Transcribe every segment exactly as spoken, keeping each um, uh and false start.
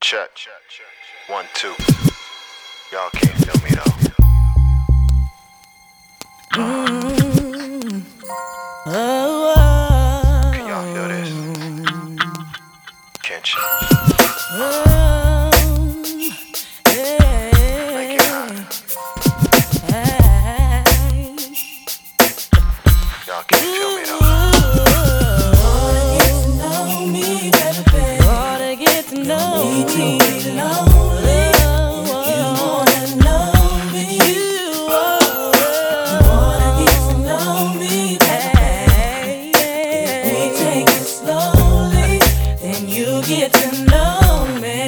Check. One, two. Y'all can't feel me though. Mm-hmm. Oh, oh. Can y'all feel this? Can't you? Oh, yeah. Make it hot. Hey. Y'all can't feel me though. Wanna get to know me, to be lonely. If you wanna know me, you wanna get to know me, hey, if we take it slowly, then you get to know me.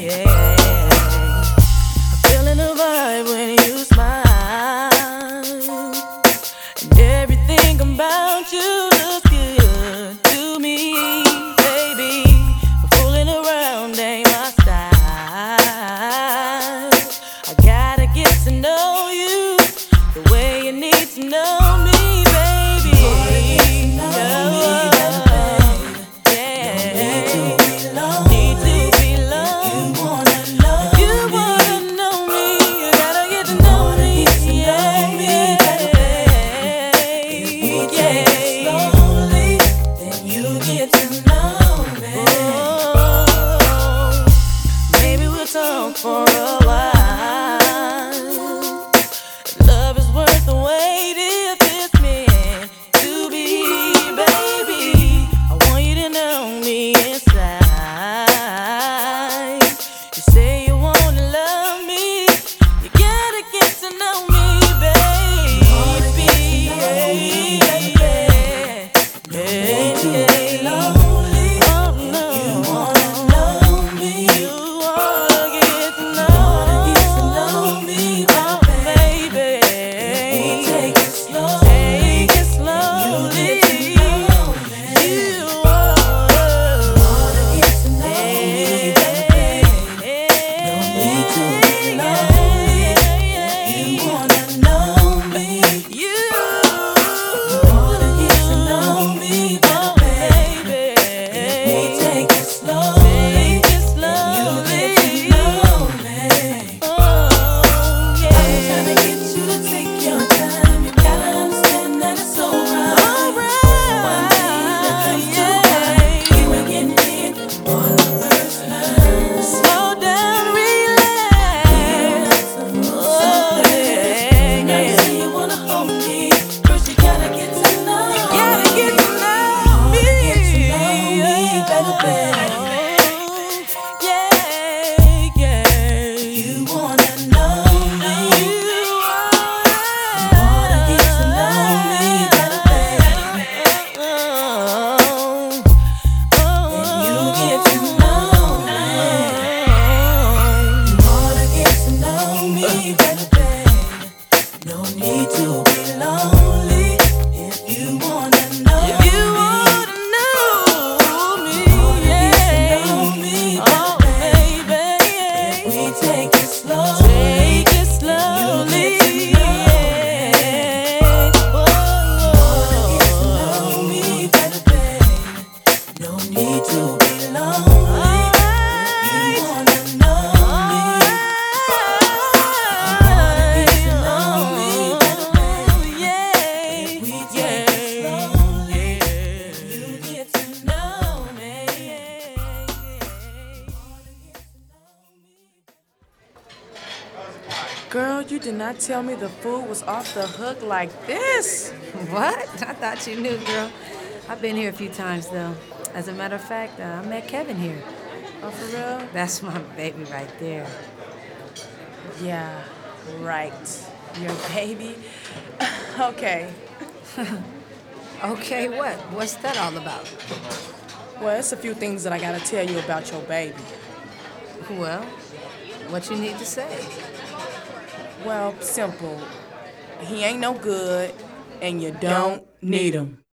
I'm feeling the vibe when you smile, and everything about you looks good to me, baby. But fooling around ain't my style. I gotta get to know you the way you need to know me, baby. Know me Oh, better, baby. yeah. Need to be Need lonely. to be You lonely. wanna know You me. wanna know me, you gotta get to know me, Get to know yeah, me yeah, better, If we take it yeah. slowly, then you get to know me. Oh, maybe we'll talk for a while. Love is worth the wait if it's meant to be, baby. I want you to know me inside. You say you wanna love me, you gotta get to know me, baby. Yeah, Need to yeah, be yeah. lonely. Oh no, You wanna know me. you wanna get to know, Wanna get to know me, oh baby. baby. We take it slowly. Take it You slowly. get to know me. You wanna Wanna get to know me, baby. No need to be lonely. You wanna know me. You Wanna get to know me, oh baby. baby. We take it slowly. Take it You slowly. get to know me. Oh yeah. I'm trying to get you to take your time. You gotta understand that it's alright. One thing that comes to mind, you ain't getting in on the first line. Slow down, relax. Oh, yeah, Now you yeah. say you wanna hold me. First you gotta get to know me. Gotta get to know me. Get to know me better, baby. Yeah, yeah. You wanna know me. You Wanna get to know me better, baby. Then you get to know me. You wanna get to know me better, baby. No need to be lonely. If you wanna know If you wanna know me, Wanna get to yeah. know me Oh, better, baby. we take it slowly. Take it slowly, You get to yeah. Wanna get to Oh, know me better, baby. No need to be lonely. You wanna know me. Wanna get to know me better, baby. yeah, We take it slowly. You get to know me. Girl, you did not tell me the food was off the hook like this. What? I thought you knew, girl. I've been here a few times, though. As a matter of fact, uh, I met Kevin here. Oh, for real? That's my baby right there. Yeah, right. Your baby? Okay. Okay, what? What's that all about? Well, it's a few things that I gotta tell you about your baby. Well, what you need to say? Well, simple. He ain't no good, and you don't need him.